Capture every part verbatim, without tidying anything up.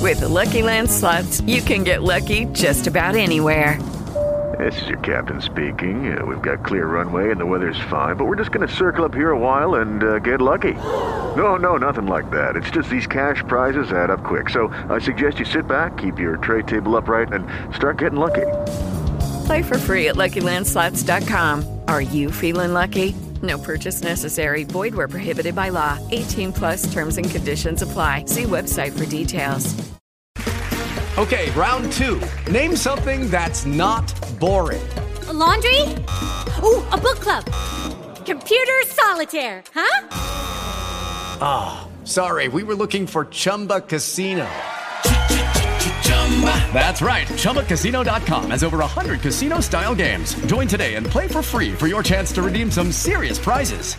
With Lucky Land Slots, you can get lucky just about anywhere. This is your captain speaking. Uh, we've got clear runway and the weather's fine, but we're just going to circle up here a while and uh, get lucky. No, no, nothing like that. It's just these cash prizes add up quick. So I suggest you sit back, keep your tray table upright, and start getting lucky. Play for free at Lucky Land Slots dot com. Are you feeling lucky? No purchase necessary. Void where prohibited by law. eighteen plus terms and conditions apply. See website for details. Okay, round two. Name something that's not boring. A laundry? Ooh, a book club. Computer solitaire, huh? Ah, oh, sorry. We were looking for Chumba Casino. That's right. Chumba Casino dot com has over one hundred casino-style games. Join today and play for free for your chance to redeem some serious prizes.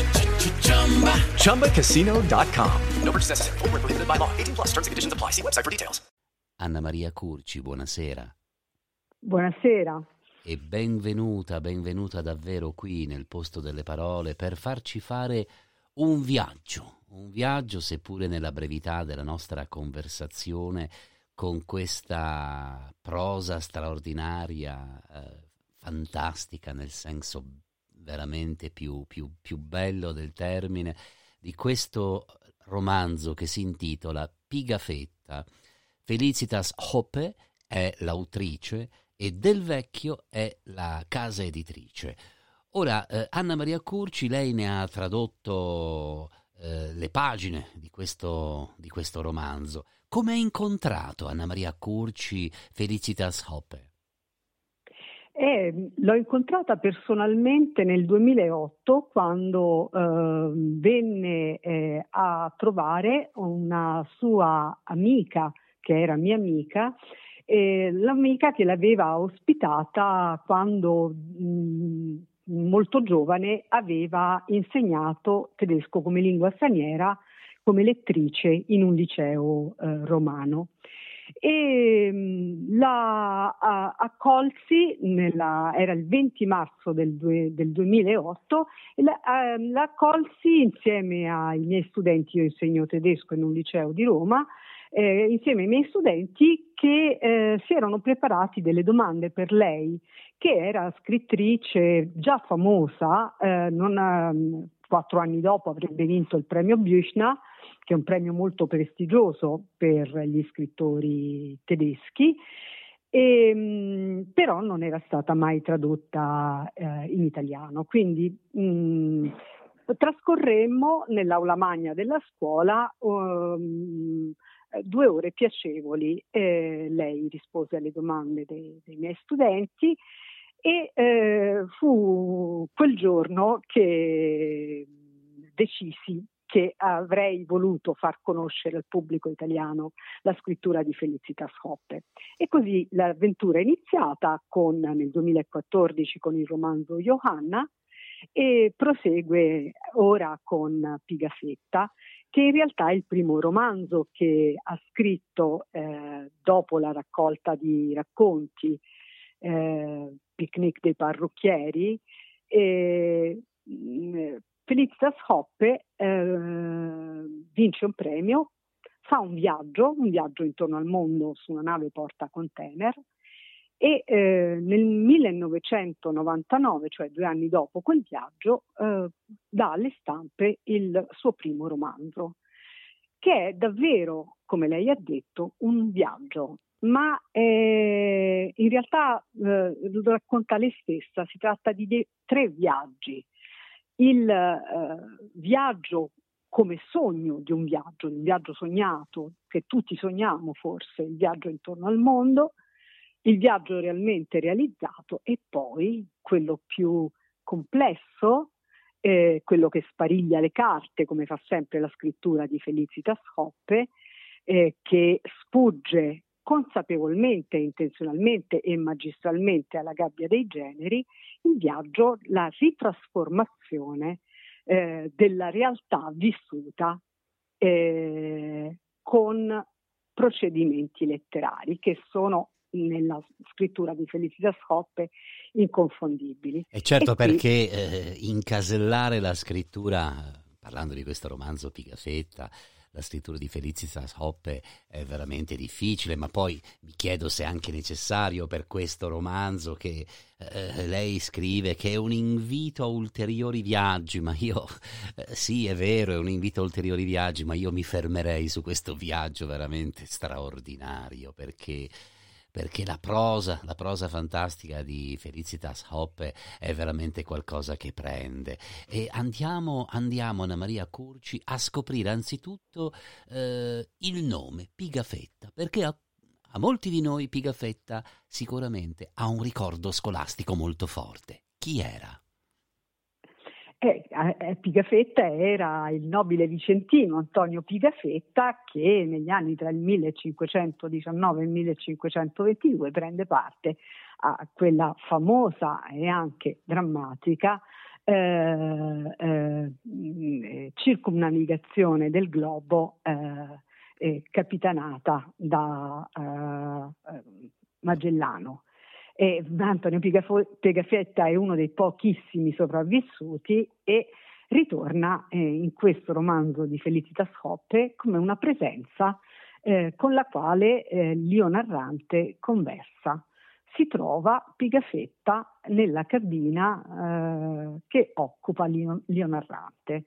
Chumba Casino dot com. No purchase necessary. Void where prohibited by law. eighteen plus terms and conditions apply. See website for details. Anna Maria Curci, buonasera. Buonasera. E benvenuta, benvenuta davvero qui nel posto delle parole per farci fare un viaggio, un viaggio seppure nella brevità della nostra conversazione con questa prosa straordinaria, eh, fantastica nel senso veramente più, più, più bello del termine, di questo romanzo che si intitola Pigafetta. Felicitas Hoppe è l'autrice e Del Vecchio è la casa editrice. Ora, eh, Anna Maria Curci, lei ne ha tradotto eh, le pagine di questo, di questo romanzo. Come ha incontrato Anna Maria Curci Felicitas Hoppe? Eh, l'ho incontrata personalmente nel duemilaotto quando eh, venne eh, a trovare una sua amica, che era mia amica, eh, l'amica che l'aveva ospitata quando mh, molto giovane aveva insegnato tedesco come lingua straniera come lettrice in un liceo eh, romano. E mh, la a, accolsi, nella, era il venti marzo del, due, del duemilaotto, e la, a, la accolsi insieme ai miei studenti. Io insegno tedesco in un liceo di Roma, eh, insieme ai miei studenti che eh, si erano preparati delle domande per lei, che era scrittrice già famosa, eh, non ha, quattro anni dopo avrebbe vinto il premio Büchner, che è un premio molto prestigioso per gli scrittori tedeschi, e, mh, però non era stata mai tradotta eh, in italiano. Quindi mh, trascorremmo nell'aula magna della scuola um, due ore piacevoli. Eh, lei rispose alle domande dei, dei miei studenti e eh, fu quel giorno che decisi che avrei voluto far conoscere al pubblico italiano la scrittura di Felicitas Hoppe. E così l'avventura è iniziata con, nel duemilaquattordici con il romanzo Johanna e prosegue ora con Pigafetta, che in realtà è il primo romanzo che ha scritto eh, dopo la raccolta di racconti eh, Picnic dei parrucchieri. E, mh, Felicitas Hoppe eh, vince un premio, fa un viaggio, un viaggio intorno al mondo su una nave porta container e eh, nel millenovecentonovantanove, cioè due anni dopo quel viaggio, eh, dà alle stampe il suo primo romanzo, che è davvero, come lei ha detto, un viaggio, ma eh, in realtà eh, lo racconta lei stessa. Si tratta di de- tre viaggi. Il eh, viaggio come sogno di un viaggio, un viaggio sognato che tutti sogniamo forse, il viaggio intorno al mondo, il viaggio realmente realizzato e poi quello più complesso, eh, quello che spariglia le carte, come fa sempre la scrittura di Felicitas Hoppe, eh, che sfugge consapevolmente, intenzionalmente e magistralmente alla gabbia dei generi, il viaggio, la ritrasformazione eh, della realtà vissuta eh, con procedimenti letterari che sono nella scrittura di Felicitas Hoppe inconfondibili. E certo, e perché qui... eh, incasellare la scrittura, parlando di questo romanzo Pigafetta, la scrittura di Felicitas Hoppe è veramente difficile, ma poi mi chiedo se è anche necessario per questo romanzo che eh, lei scrive che è un invito a ulteriori viaggi, ma io, eh, sì è vero, è un invito a ulteriori viaggi, ma io mi fermerei su questo viaggio veramente straordinario, perché perché la prosa, la prosa fantastica di Felicitas Hoppe è veramente qualcosa che prende. E andiamo, andiamo Anna Maria Curci, a scoprire anzitutto eh, il nome Pigafetta, perché a, a molti di noi Pigafetta sicuramente ha un ricordo scolastico molto forte. Chi era? Eh, eh, Pigafetta era il nobile vicentino Antonio Pigafetta, che negli anni tra il millecinquecentodiciannove e il millecinquecentoventidue prende parte a quella famosa e anche drammatica eh, eh, circumnavigazione del globo eh, eh, capitanata da eh, Magellano. E Antonio Pigafetta è uno dei pochissimi sopravvissuti e ritorna eh, in questo romanzo di Felicitas Hoppe come una presenza eh, con la quale eh, l'io narrante conversa. Si trova Pigafetta nella cabina eh, che occupa l'io, l'io narrante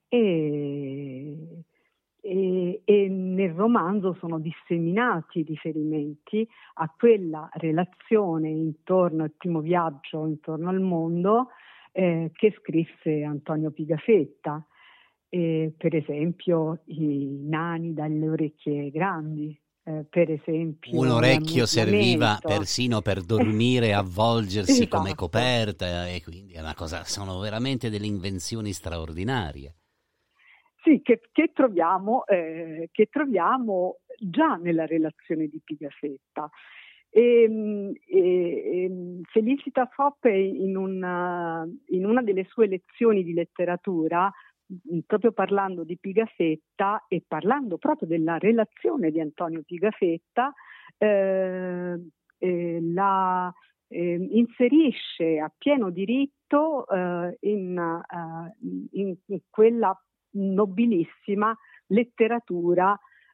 e E, e nel romanzo sono disseminati riferimenti a quella relazione intorno al primo viaggio intorno al mondo eh, che scrisse Antonio Pigafetta, eh, per esempio i nani dalle orecchie grandi, eh, per esempio un orecchio serviva persino per dormire e avvolgersi esatto. come coperta, e quindi è una cosa, sono veramente delle invenzioni straordinarie. Sì, che, che, troviamo, eh, che troviamo già nella relazione di Pigafetta. E, e, Felicitas Hoppe in una, in una delle sue lezioni di letteratura, proprio parlando di Pigafetta e parlando proprio della relazione di Antonio Pigafetta, eh, eh, la eh, inserisce a pieno diritto eh, in, uh, in, in quella nobilissima letteratura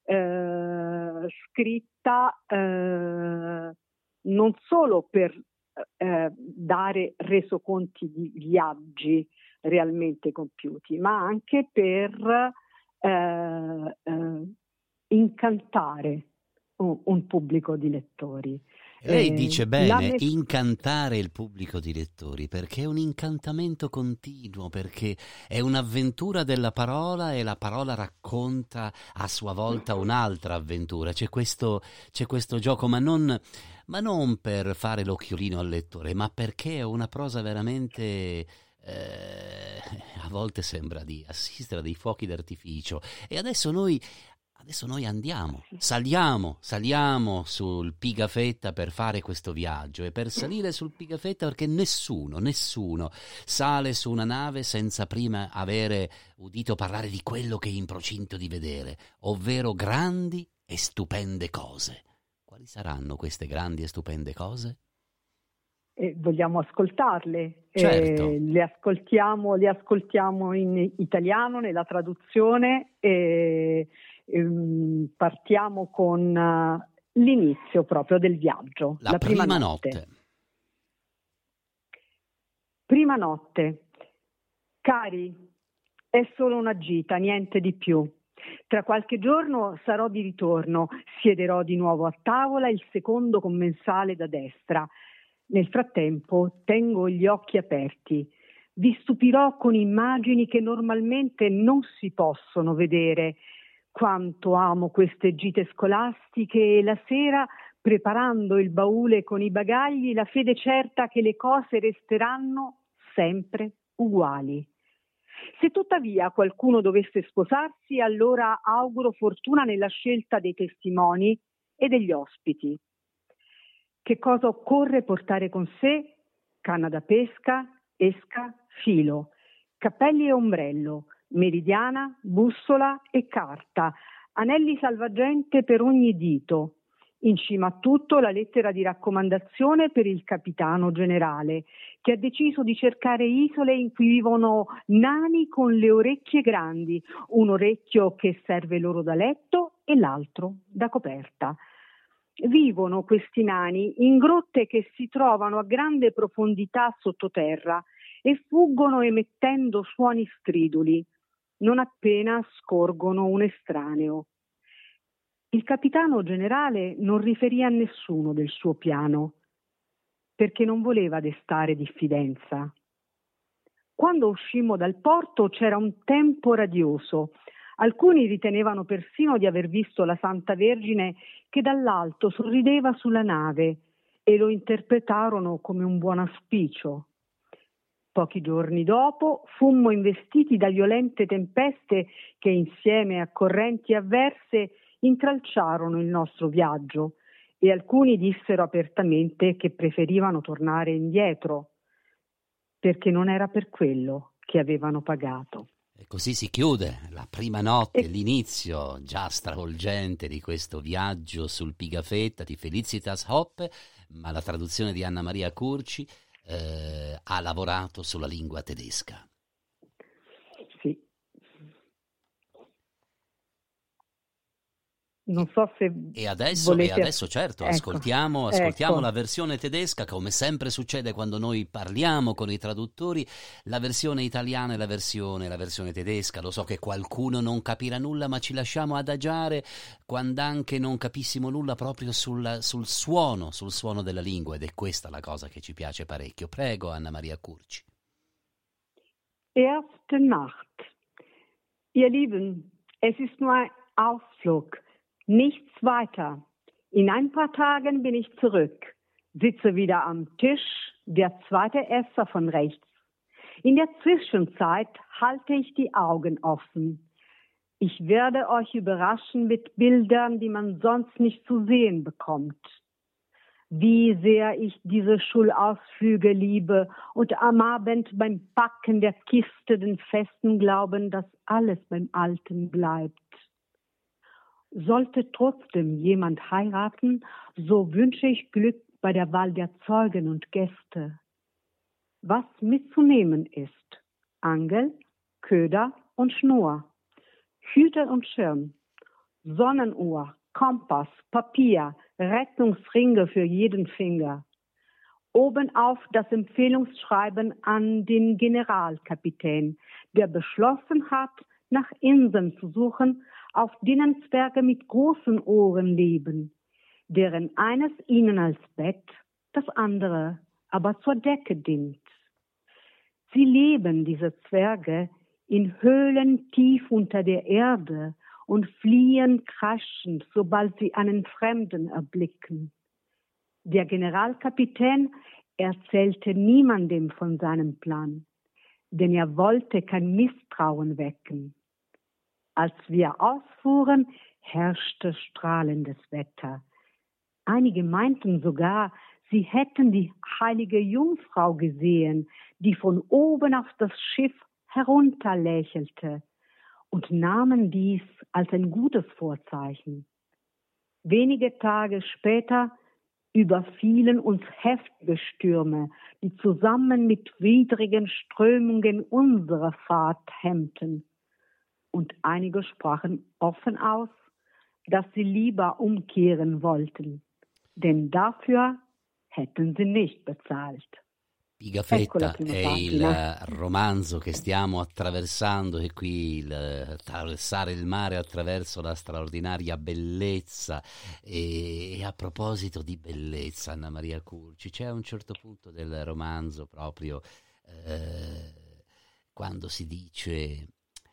eh, scritta eh, non solo per eh, dare resoconti di viaggi realmente compiuti, ma anche per eh, eh, incantare un, un pubblico di lettori. Lei dice bene, me- incantare il pubblico di lettori, perché è un incantamento continuo, perché è un'avventura della parola e la parola racconta a sua volta un'altra avventura. C'è questo, c'è questo gioco, ma non, ma non per fare l'occhiolino al lettore, ma perché è una prosa veramente... Eh, a volte sembra di assistere a dei fuochi d'artificio. E adesso noi... Adesso noi andiamo, saliamo, saliamo sul Pigafetta per fare questo viaggio, e per salire sul Pigafetta, perché nessuno, nessuno sale su una nave senza prima avere udito parlare di quello che è in procinto di vedere, ovvero grandi e stupende cose. Quali saranno queste grandi e stupende cose? Eh, vogliamo ascoltarle, certo. eh, le ascoltiamo, le ascoltiamo in italiano nella traduzione e ehm, partiamo con uh, l'inizio proprio del viaggio, la, la prima, prima notte. notte. Prima notte. Cari, è solo una gita, niente di più. Tra qualche giorno sarò di ritorno, siederò di nuovo a tavola, il secondo commensale da destra. Nel frattempo tengo gli occhi aperti. Vi stupirò con immagini che normalmente non si possono vedere. Quanto amo queste gite scolastiche e la sera, preparando il baule con i bagagli, la fede certa che le cose resteranno sempre uguali. Se tuttavia qualcuno dovesse sposarsi, allora auguro fortuna nella scelta dei testimoni e degli ospiti. Che cosa occorre portare con sé? Canna da pesca, esca, filo, cappelli e ombrello, meridiana, bussola e carta, anelli salvagente per ogni dito, In cima a tutto la lettera di raccomandazione per il capitano generale, che ha deciso di cercare isole in cui vivono nani con le orecchie grandi, un orecchio che serve loro da letto e l'altro da coperta. Vivono questi nani in grotte che si trovano a grande profondità sottoterra e fuggono emettendo suoni striduli, non appena scorgono un estraneo. Il capitano generale non riferì a nessuno del suo piano, perché non voleva destare diffidenza. Quando uscimmo dal porto c'era un tempo radioso. Alcuni ritenevano persino di aver visto la Santa Vergine che dall'alto sorrideva sulla nave e lo interpretarono come un buon auspicio. Pochi giorni dopo fummo investiti da violente tempeste che insieme a correnti avverse intralciarono il nostro viaggio e alcuni dissero apertamente che preferivano tornare indietro perché non era per quello che avevano pagato. E così si chiude la prima notte, E... l'inizio già stravolgente di questo viaggio sul Pigafetta di Felicitas Hoppe, ma la traduzione di Anna Maria Curci eh, ha lavorato sulla lingua tedesca. Sì. Non so se e adesso, volete... e adesso certo, ecco, ascoltiamo, ascoltiamo ecco. la versione tedesca, come sempre succede quando noi parliamo con i traduttori, la versione italiana e la versione, la versione tedesca. Lo so che qualcuno non capirà nulla, ma ci lasciamo adagiare quando anche non capissimo nulla proprio sul, sul suono, sul suono della lingua, ed è questa la cosa che ci piace parecchio. Prego, Anna Maria Curci. Erste Nacht. Ihr Lieben, es ist nur ein Ausflug. Nichts weiter. In ein paar Tagen bin ich zurück, sitze wieder am Tisch, der zweite Esser von rechts. In der Zwischenzeit halte ich die Augen offen. Ich werde euch überraschen mit Bildern, die man sonst nicht zu sehen bekommt. Wie sehr ich diese Schulausflüge liebe und am Abend beim Packen der Kiste den festen Glauben, dass alles beim Alten bleibt. Sollte trotzdem jemand heiraten, so wünsche ich Glück bei der Wahl der Zeugen und Gäste. Was mitzunehmen ist: Angel, Köder und Schnur, Hüte und Schirm, Sonnenuhr, Kompass, Papier, Rettungsringe für jeden Finger. Obenauf das Empfehlungsschreiben an den Generalkapitän, der beschlossen hat, nach Inseln zu suchen, auf denen Zwerge mit großen Ohren leben, deren eines ihnen als Bett, das andere aber zur Decke dient. Sie leben, diese Zwerge, in Höhlen tief unter der Erde und fliehen kreischend, sobald sie einen Fremden erblicken. Der Generalkapitän erzählte niemandem von seinem Plan, denn er wollte kein Misstrauen wecken. Als wir ausfuhren, herrschte strahlendes Wetter. Einige meinten sogar, sie hätten die heilige Jungfrau gesehen, die von oben auf das Schiff herunterlächelte, und nahmen dies als ein gutes Vorzeichen. Wenige Tage später überfielen uns heftige Stürme, die zusammen mit widrigen Strömungen unsere Fahrt hemmten. Und einige sprachen offen aus, dass sie lieber umkehren wollten, denn dafür hätten sie nicht bezahlt. Pigafetta è il romanzo che stiamo attraversando, e qui il attraversare il mare attraverso la straordinaria bellezza. E, e a proposito di bellezza, Anna Maria Curci, c'è un certo punto del romanzo proprio eh, quando si dice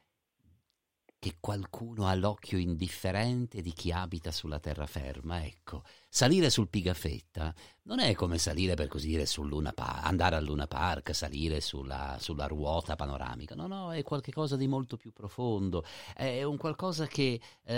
che qualcuno ha l'occhio indifferente di chi abita sulla terraferma. Ecco, salire sul Pigafetta non è come salire, per così dire, sul Luna Park, andare al Luna Park, salire sulla, sulla ruota panoramica. No, no, è qualcosa di molto più profondo, è un qualcosa che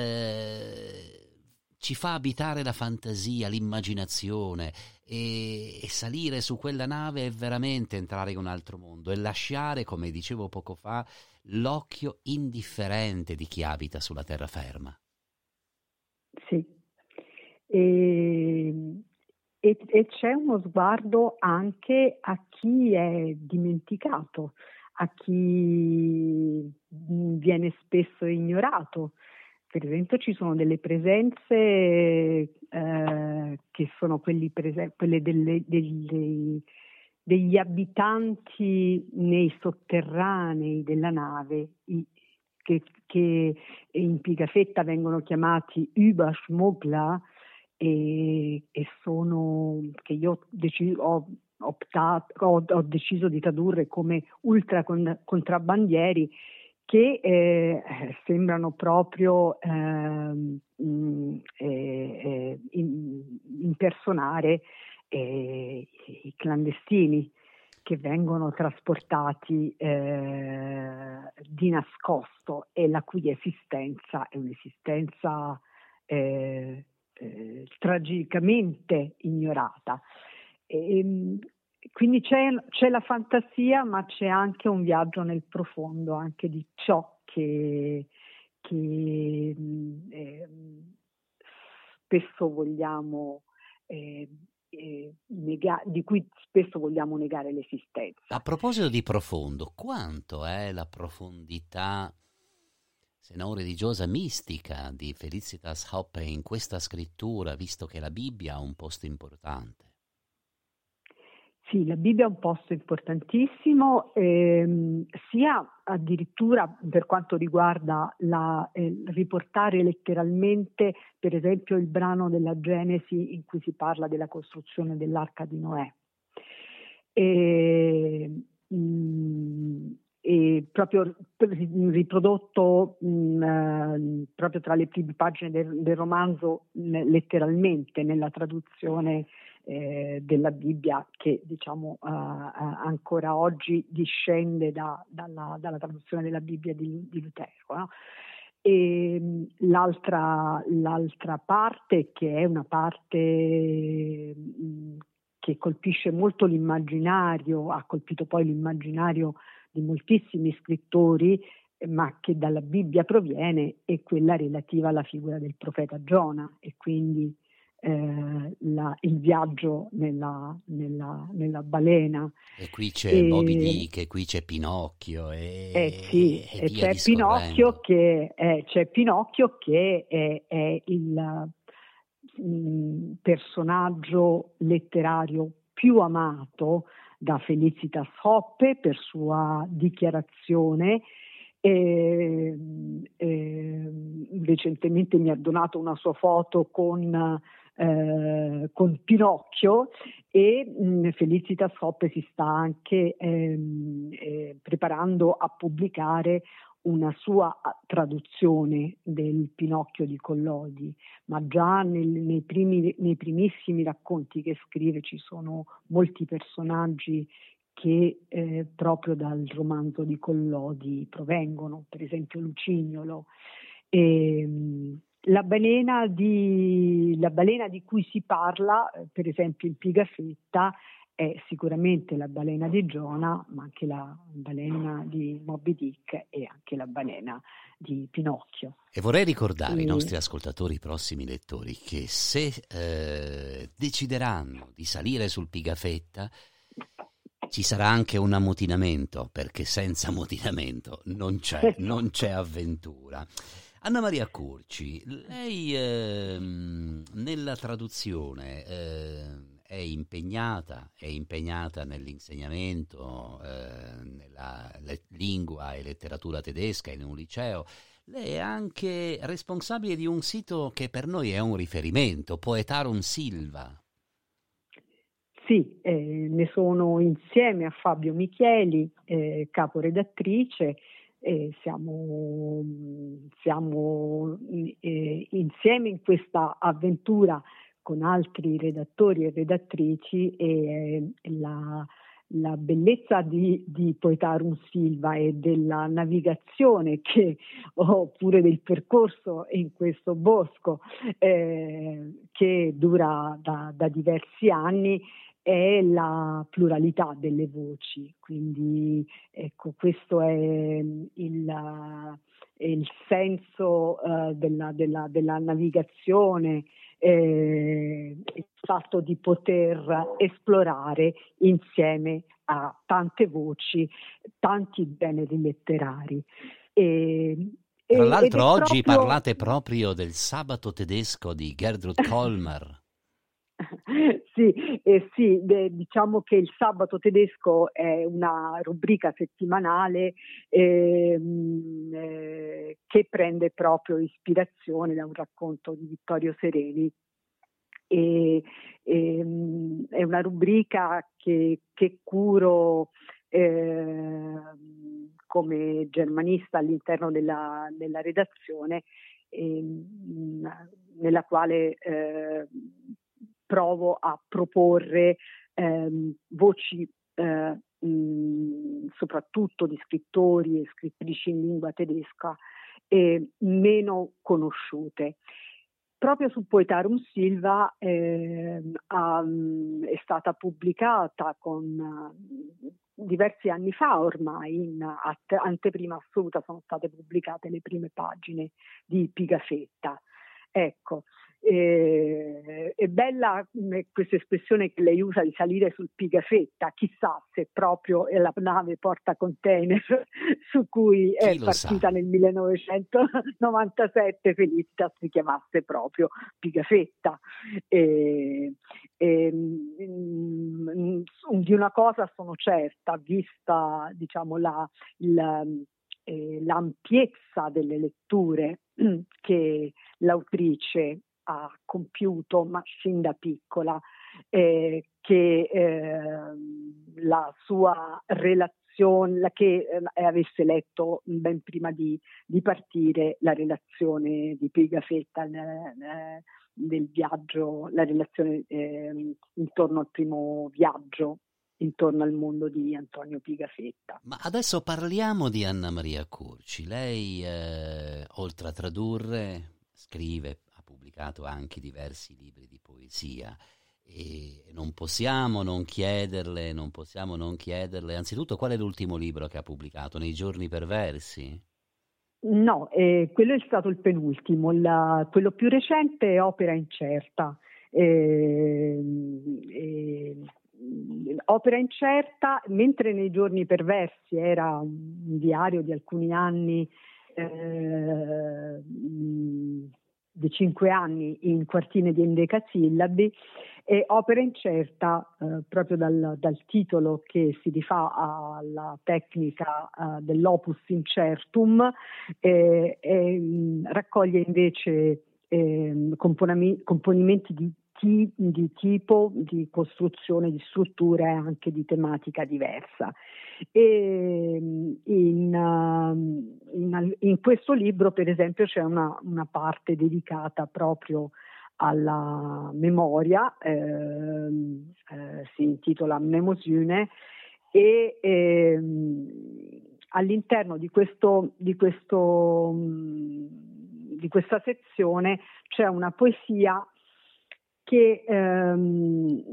eh, ci fa abitare la fantasia, l'immaginazione, e, e salire su quella nave è veramente entrare in un altro mondo e lasciare, come dicevo poco fa, l'occhio indifferente di chi abita sulla terraferma. Sì, E, e, e c'è uno sguardo anche a chi è dimenticato, a chi viene spesso ignorato. Per esempio ci sono delle presenze eh, che sono quelli prese- quelle delle, delle, degli abitanti nei sotterranei della nave, i, che, che in Pigafetta vengono chiamati Überschmuggler, e, e sono, che io deci- ho, optato, ho, ho deciso di tradurre come ultracontrabbandieri, che eh, sembrano proprio eh, mh, eh, in, impersonare eh, i clandestini che vengono trasportati eh, di nascosto e la cui esistenza è un'esistenza eh, eh, tragicamente ignorata. E, quindi c'è, c'è la fantasia, ma c'è anche un viaggio nel profondo, anche di ciò che, che eh, spesso vogliamo eh, eh, nega- di cui spesso vogliamo negare l'esistenza. A proposito di profondo, quanto è la profondità, se non religiosa, mistica di Felicitas Hoppe in questa scrittura, visto che la Bibbia ha un posto importante? Sì, la Bibbia è un posto importantissimo, ehm, sia addirittura per quanto riguarda la, eh, riportare letteralmente, per esempio, il brano della Genesi in cui si parla della costruzione dell'Arca di Noè. E, mh, e proprio riprodotto mh, eh, proprio tra le prime pagine del, del romanzo, mh, letteralmente nella traduzione Eh, della Bibbia, che diciamo uh, uh, ancora oggi discende da, dalla, dalla traduzione della Bibbia di, di Lutero, no? E l'altra, l'altra parte, che è una parte mh, che colpisce molto l'immaginario, ha colpito poi l'immaginario di moltissimi scrittori, ma che dalla Bibbia proviene, è quella relativa alla figura del profeta Giona, e quindi Eh, la, il viaggio nella, nella, nella balena. E qui c'è e, Moby Dick, e qui c'è Pinocchio, e, eh sì, e e via c'è Pinocchio discorrendo. che è, c'è Pinocchio che è, è il mh, personaggio letterario più amato da Felicitas Hoppe per sua dichiarazione. E, e, recentemente mi ha donato una sua foto con Eh, con Pinocchio, e mh, Felicitas Hoppe si sta anche ehm, eh, preparando a pubblicare una sua traduzione del Pinocchio di Collodi, ma già nel, nei, primi, nei primissimi racconti che scrive ci sono molti personaggi che eh, proprio dal romanzo di Collodi provengono, per esempio Lucignolo. E, La balena, di, la balena di cui si parla, per esempio in Pigafetta, è sicuramente la balena di Giona, ma anche la balena di Moby Dick e anche la balena di Pinocchio. E vorrei ricordare e... ai nostri ascoltatori, prossimi lettori, che se eh, decideranno di salire sul Pigafetta ci sarà anche un ammutinamento, perché senza ammutinamento non c'è, non c'è avventura. Anna Maria Curci, lei eh, nella traduzione eh, è impegnata, è impegnata nell'insegnamento, eh, nella le, lingua e letteratura tedesca in un liceo. Lei è anche responsabile di un sito che per noi è un riferimento, Poetarum Silva. Sì, eh, ne sono insieme a Fabio Micheli, eh, caporedattrice. Eh, siamo siamo eh, insieme in questa avventura con altri redattori e redattrici, e eh, la, la bellezza di, di Poetarum Silva e della navigazione che oppure del percorso in questo bosco eh, che dura da, da diversi anni è la pluralità delle voci, quindi ecco, questo è il, è il senso uh, della, della, della navigazione eh, il fatto di poter esplorare insieme a tante voci, tanti generi letterari. E, Tra l'altro oggi proprio... parlate proprio del Sabato tedesco di Gertrud Kolmar. Sì, eh sì, beh, diciamo che il Sabato tedesco è una rubrica settimanale ehm, eh, che prende proprio ispirazione da un racconto di Vittorio Sereni. E, ehm, è una rubrica che, che curo eh, come germanista all'interno della, della redazione, ehm, nella quale eh, provo a proporre ehm, voci eh, mh, soprattutto di scrittori e scrittrici in lingua tedesca eh, meno conosciute. Proprio su Poetarum Silva eh, ha, è stata pubblicata con uh, diversi anni fa ormai, in at- anteprima assoluta sono state pubblicate le prime pagine di Pigafetta. Ecco, eh, è bella questa espressione che lei usa di salire sul Pigafetta, chissà se proprio è la nave portacontainer su cui è Chi lo partita sa? nel millenovecentonovantasette Felicitas si chiamasse proprio Pigafetta. E, e, mm, di una cosa sono certa, vista diciamo la, il, eh, l'ampiezza delle letture che l'autrice ha compiuto, ma sin da piccola, eh, che eh, la sua relazione, la, che eh, avesse letto ben prima di, di partire la relazione di Pigafetta eh, del viaggio, la relazione eh, intorno al primo viaggio intorno al mondo di Antonio Pigafetta. Ma adesso parliamo di Anna Maria Curci. Lei, eh, oltre a tradurre, scrive, ha pubblicato anche diversi libri di poesia e non possiamo non chiederle, non possiamo non chiederle, anzitutto qual è l'ultimo libro che ha pubblicato, Nei giorni perversi? No, eh, quello è stato il penultimo, la, quello più recente è Opera incerta. Eh, eh, Opera incerta, mentre Nei giorni perversi era un diario di alcuni anni, eh, di cinque anni in quartine di endecasillabi, e Opera incerta, eh, proprio dal, dal titolo che si rifà alla tecnica eh, dell'opus incertum, eh, eh, raccoglie invece eh, componami- componimenti di di tipo, di costruzione, di struttura e anche di tematica diversa. E in, in, in questo libro, per esempio, c'è una, una parte dedicata proprio alla memoria, eh, eh, si intitola Mnemosyne, e eh, all'interno di questo, di questo di questa sezione c'è una poesia che ehm,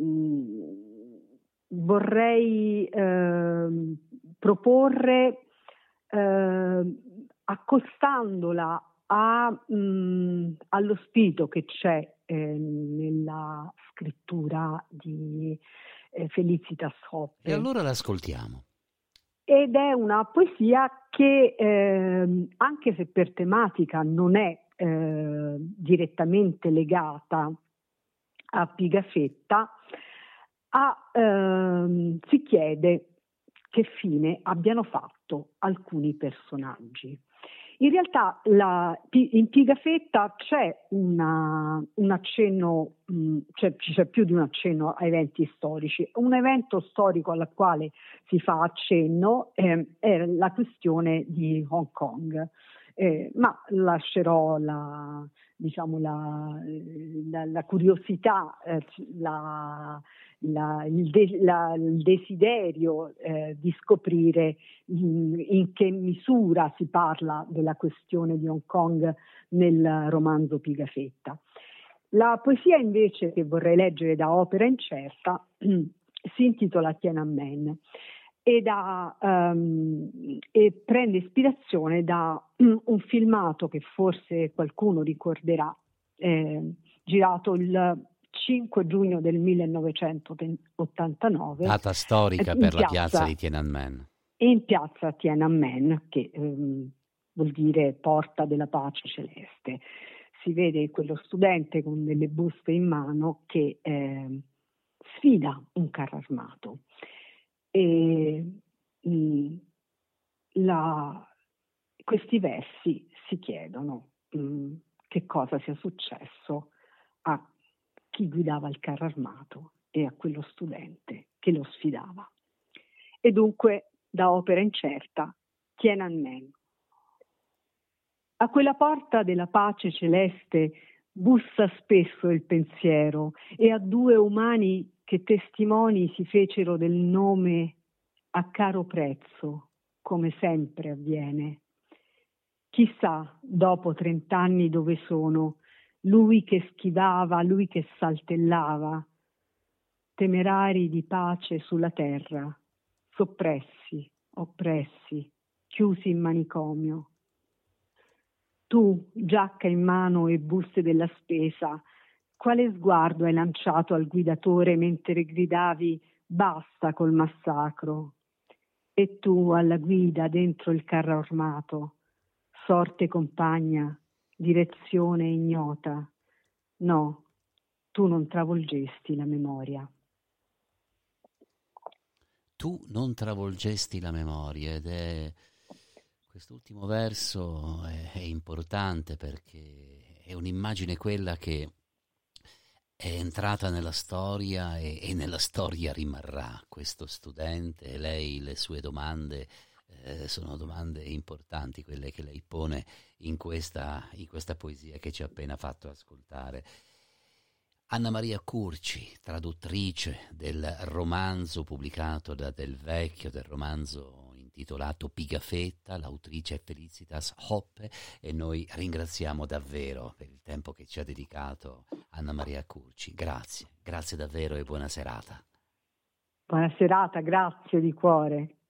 vorrei ehm, proporre eh, accostandola a, mh, allo spirito che c'è eh, nella scrittura di eh, Felicitas Hoppe. E allora l'ascoltiamo. Ed è una poesia che, eh, anche se per tematica non è eh, direttamente legata a Pigafetta, a, ehm, si chiede che fine abbiano fatto alcuni personaggi. In realtà la, in Pigafetta c'è una, un accenno, mh, c'è, c'è più di un accenno a eventi storici. Un evento storico al quale si fa accenno eh, è la questione di Hong Kong. Eh, ma lascerò la, diciamo la, la, la curiosità, eh, la, la, il, de, la, il desiderio eh, di scoprire in, in che misura si parla della questione di Hong Kong nel romanzo Pigafetta. La poesia invece che vorrei leggere da Opera incerta si intitola Tiananmen. E, da, um, e prende ispirazione da um, un filmato che forse qualcuno ricorderà, eh, girato il cinque giugno del millenovecentottantanove. Data storica per la piazza di Tiananmen. In piazza Tiananmen, che ehm, vuol dire porta della pace celeste. Si vede quello studente con delle buste in mano che eh, sfida un carro armato. E mh, la, questi versi si chiedono mh, che cosa sia successo a chi guidava il carro armato e a quello studente che lo sfidava. E dunque, da opera incerta, Tiananmen. A quella porta della pace celeste bussa spesso il pensiero, e a due umani che testimoni si fecero del nome a caro prezzo, come sempre avviene. Chissà, dopo trent'anni, dove sono, lui che schivava, lui che saltellava, temerari di pace sulla terra, soppressi, oppressi, chiusi in manicomio. Tu, giacca in mano e buste della spesa, quale sguardo hai lanciato al guidatore mentre gridavi basta col massacro? E tu alla guida dentro il carro armato, sorte compagna, direzione ignota. No, tu non travolgesti la memoria. Tu non travolgesti la memoria, ed è quest'ultimo verso è, è importante perché è un'immagine quella che è entrata nella storia e, e nella storia rimarrà. Questo studente, lei, le sue domande eh, sono domande importanti, quelle che lei pone in questa, in questa poesia che ci ha appena fatto ascoltare. Anna Maria Curci, traduttrice del romanzo pubblicato da Del Vecchio, del romanzo intitolato Pigafetta, l'autrice è Felicitas Hoppe, e noi ringraziamo davvero per il tempo che ci ha dedicato Anna Maria Curci. Grazie, grazie davvero e buona serata. Buona serata, grazie di cuore.